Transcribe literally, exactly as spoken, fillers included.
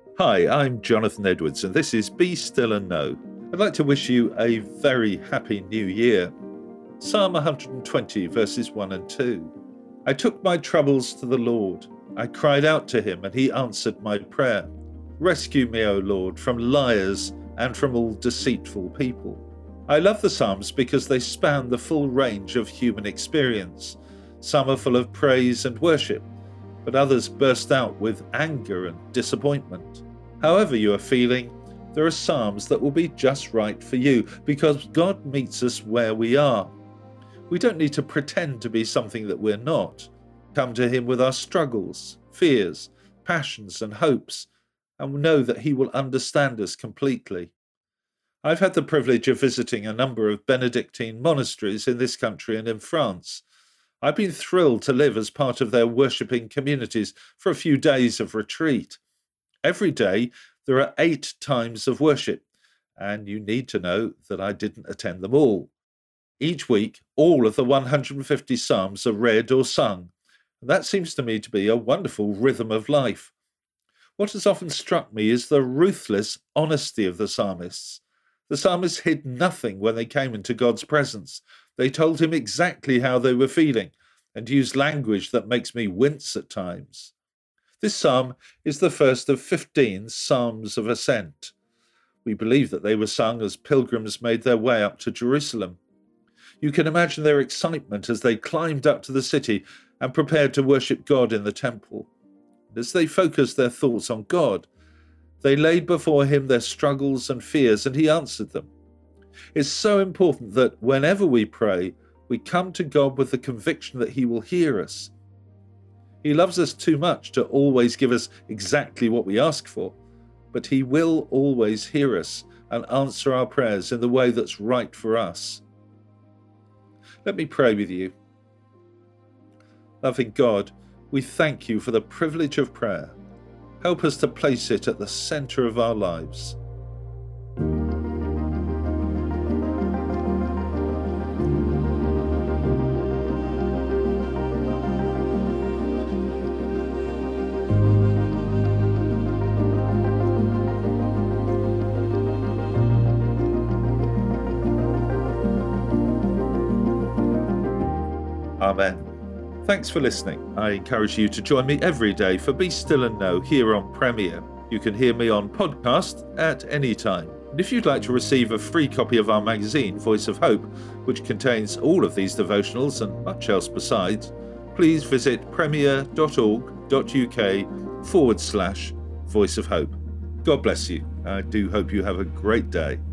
Hi, I'm Jonathan Edwards, and this is Be Still and Know. I'd like to wish you a very happy new year. Psalm one hundred twenty, verses one and two. I took my troubles to the Lord. I cried out to him, and he answered my prayer. Rescue me, O Lord, from liars and from all deceitful people. I love the Psalms because they span the full range of human experience. Some are full of praise and worship, but others burst out with anger and disappointment. However you are feeling, there are psalms that will be just right for you because God meets us where we are. We don't need to pretend to be something that we're not. Come to him with our struggles, fears, passions and hopes, and know that he will understand us completely. I've had the privilege of visiting a number of Benedictine monasteries in this country and in France. I've been thrilled to live as part of their worshipping communities for a few days of retreat. Every day there are eight times of worship, and you need to know that I didn't attend them all. Each week, all of the one hundred fifty psalms are read or sung, and that seems to me to be a wonderful rhythm of life. What has often struck me is the ruthless honesty of the psalmists. The psalmists hid nothing when they came into God's presence. They told him exactly how they were feeling and used language that makes me wince at times. This psalm is the first of fifteen psalms of ascent. We believe that they were sung as pilgrims made their way up to Jerusalem. You can imagine their excitement as they climbed up to the city and prepared to worship God in the temple. As they focused their thoughts on God, they laid before him their struggles and fears, and he answered them. It's so important that whenever we pray, we come to God with the conviction that he will hear us. He loves us too much to always give us exactly what we ask for, but he will always hear us and answer our prayers in the way that's right for us. Let me pray with you. Loving God, we thank you for the privilege of prayer. Help us to place it at the center of our lives. Amen. Thanks for listening. I encourage you to join me every day for Be Still and Know here on Premier. You can hear me on podcast at any time. And if you'd like to receive a free copy of our magazine, Voice of Hope, which contains all of these devotionals and much else besides, please visit premier.org.uk forward slash Voice of Hope. God bless you. I do hope you have a great day.